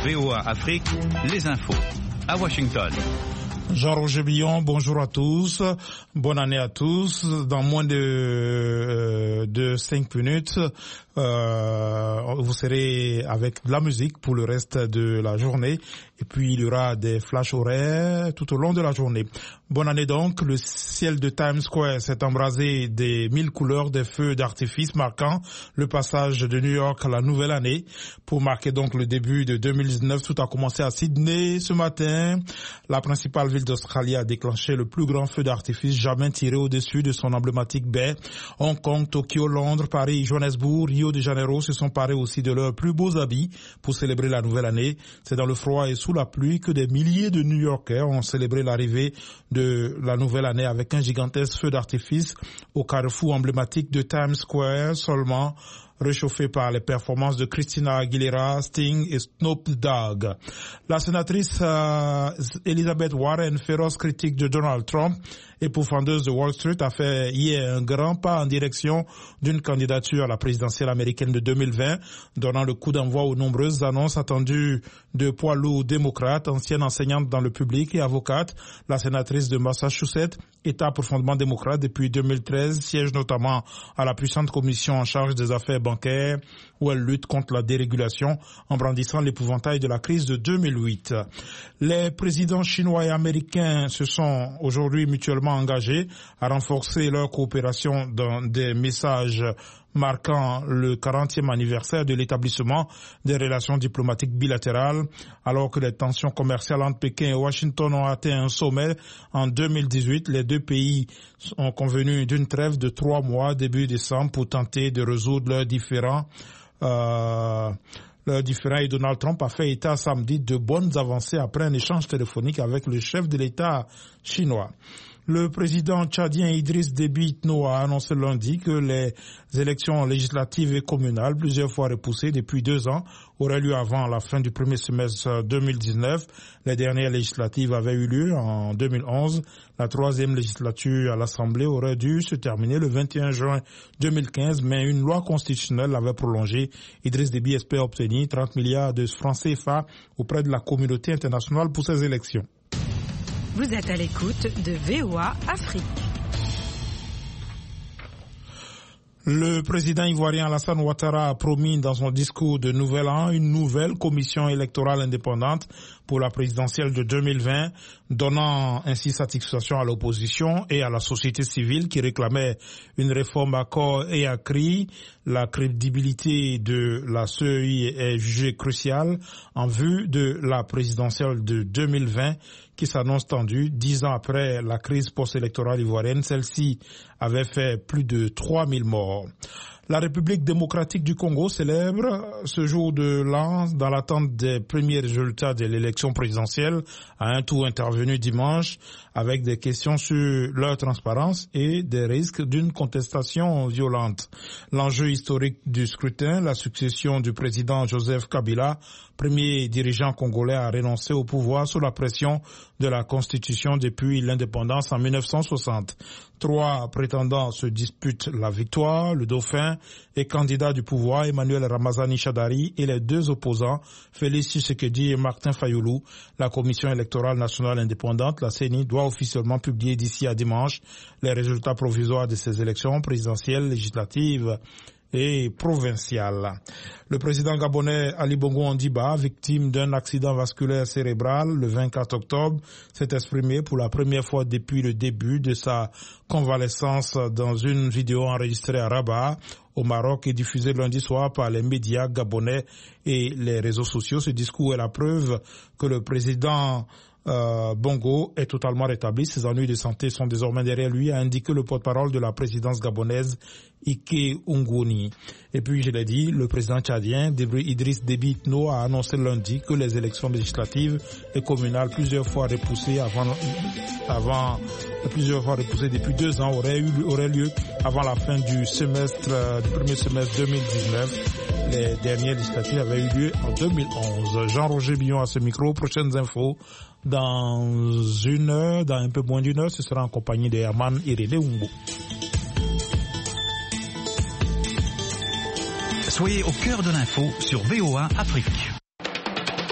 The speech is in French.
VOA Afrique, les infos. À Washington. Jean-Roger Billon, bonjour à tous, bonne année à tous. Dans moins de 5 minutes, vous serez avec de la musique pour le reste de la journée. Et puis il y aura des flashs horaires tout au long de la journée. Bonne année donc. Le ciel de Times Square s'est embrasé des 1000 couleurs des feux d'artifice marquant le passage de New York à la nouvelle année. Pour marquer donc le début de 2019, tout a commencé à Sydney ce matin. La principale ville d'Australie a déclenché le plus grand feu d'artifice jamais tiré au-dessus de son emblématique baie. Hong Kong, Tokyo, Londres, Paris, Johannesburg, Rio de Janeiro se sont parés aussi de leurs plus beaux habits pour célébrer la nouvelle année. C'est dans le froid et sous la pluie que des milliers de New-Yorkais ont célébré l'arrivée de la nouvelle année avec un gigantesque feu d'artifice au carrefour emblématique de Times Square, seulement réchauffé par les performances de Christina Aguilera, Sting et Snoop Dogg. La sénatrice Elizabeth Warren, féroce critique de Donald Trump et pourfendeuse de Wall Street, a fait hier un grand pas en direction d'une candidature à la présidentielle américaine de 2020, donnant le coup d'envoi aux nombreuses annonces attendues de poids lourds démocrates. Ancienne enseignante dans le public et avocate, la sénatrice de Massachusetts, État profondément démocrate depuis 2013, siège notamment à la puissante commission en charge des affaires bancaires, où elle lutte contre la dérégulation en brandissant l'épouvantail de la crise de 2008. Les présidents chinois et américains se sont aujourd'hui mutuellement engagés à renforcer leur coopération dans des messages marquant le 40e anniversaire de l'établissement des relations diplomatiques bilatérales, alors que les tensions commerciales entre Pékin et Washington ont atteint un sommet en 2018. Les deux pays ont convenu d'une trêve de 3 mois début décembre pour tenter de résoudre leurs différends. Et Donald Trump a fait état samedi de bonnes avancées après un échange téléphonique avec le chef de l'État chinois. Le président tchadien Idriss Déby Itno a annoncé lundi que les élections législatives et communales, plusieurs fois repoussées depuis 2 ans, auraient lieu avant la fin du premier semestre 2019. Les dernières législatives avaient eu lieu en 2011. La 3e législature à l'Assemblée aurait dû se terminer le 21 juin 2015, mais une loi constitutionnelle l'avait prolongée. Idriss Déby espère obtenir 30 milliards de francs CFA auprès de la communauté internationale pour ces élections. Vous êtes à l'écoute de VOA Afrique. Le président ivoirien Alassane Ouattara a promis dans son discours de Nouvel An une nouvelle commission électorale indépendante pour la présidentielle de 2020, donnant ainsi satisfaction à l'opposition et à la société civile qui réclamait une réforme à corps et à cri. La crédibilité de la CEI est jugée cruciale en vue de la présidentielle de 2020 qui s'annonce tendue 10 ans après la crise post-électorale ivoirienne. Celle-ci avait fait plus de 3000 morts. La République démocratique du Congo célèbre ce jour de l'an dans l'attente des premiers résultats de l'élection présidentielle à un tour intervenu dimanche avec des questions sur leur transparence et des risques d'une contestation violente. L'enjeu historique du scrutin, la succession du président Joseph Kabila, premier dirigeant congolais à renoncer au pouvoir sous la pression de la Constitution depuis l'indépendance en 1960. 3 prétendants se disputent la victoire, le dauphin et candidat du pouvoir Emmanuel Ramazani Shadari et les 2 opposants Félix Tshisekedi et Martin Fayoulou. La Commission électorale nationale indépendante, la CENI, doit officiellement publier d'ici à dimanche les résultats provisoires de ces élections présidentielles, législatives et provinciale. Le président gabonais Ali Bongo Ondimba, victime d'un accident vasculaire cérébral le 24 octobre, s'est exprimé pour la première fois depuis le début de sa convalescence dans une vidéo enregistrée à Rabat, au Maroc, et diffusée lundi soir par les médias gabonais et les réseaux sociaux. Ce discours est la preuve que le président Bongo est totalement rétabli. Ses ennuis de santé sont désormais derrière lui, a indiqué le porte-parole de la présidence gabonaise, Ike Ungoni. Et puis, je l'ai dit, le président tchadien Idriss Déby Itno a annoncé lundi que les élections législatives et communales plusieurs fois repoussées depuis 2 ans auraient lieu avant la fin du premier semestre 2019. Les dernières législatives avaient eu lieu en 2011. Jean-Roger Billon à ce micro. Prochaines infos dans un peu moins d'1 heure, ce sera en compagnie de Herman Irede Umbo. Soyez au cœur de l'info sur VOA Afrique.